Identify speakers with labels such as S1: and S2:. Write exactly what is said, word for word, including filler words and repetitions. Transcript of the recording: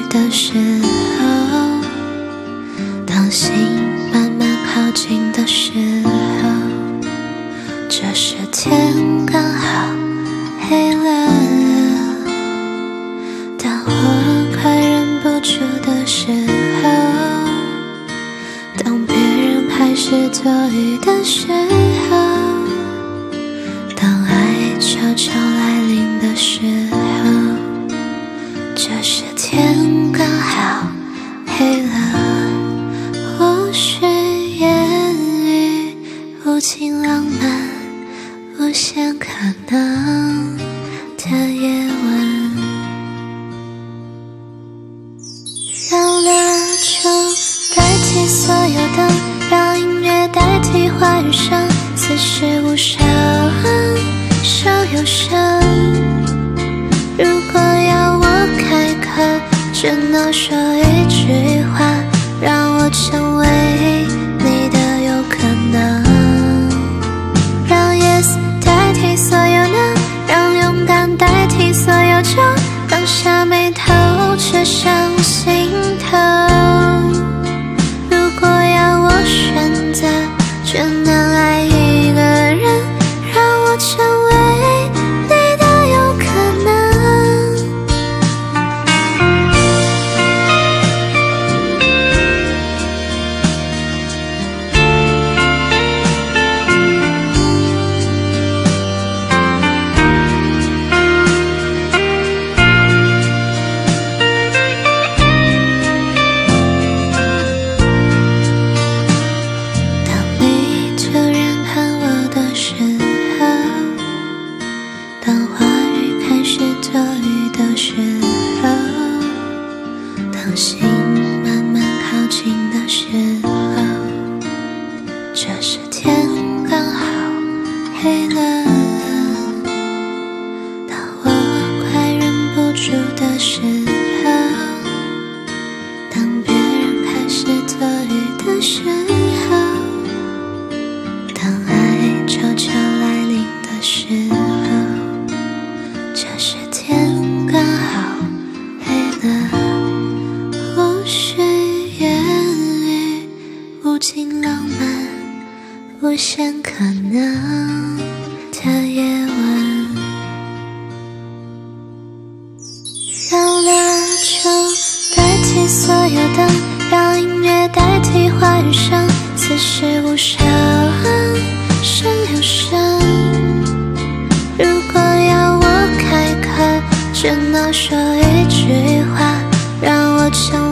S1: 雨的时候，当心慢慢靠近的时候，这时天刚好黑了。当我快忍不住的时候，当别人开始多疑的时候，当爱悄悄来临的时候，这时天刚好黑了。或许言语无尽浪漫，无限可能的夜晚，让蜡烛代替所有灯，让音乐代替话语声，此时无声胜有声。如果要我开口，只能说一句话，让我成为你的有可能。让 yes 代替所有 no， 让勇敢代替所有酒，放下眉头，只剩心头。如果要我选择，只能爱一个人，让我成为你的有可能。当话语开始多余的时候，当心慢慢靠近的时候，这时天刚好黑了。当我快忍不住的时候，当别人开始多余的时候，当爱悄悄来临的时候，这时天刚好黑了。或许言语无尽浪漫，无限可能的夜晚，让蜡烛代替所有灯，让音乐代替话语声，此时无声胜有声。如果要我开口，只能说一句话，让我成为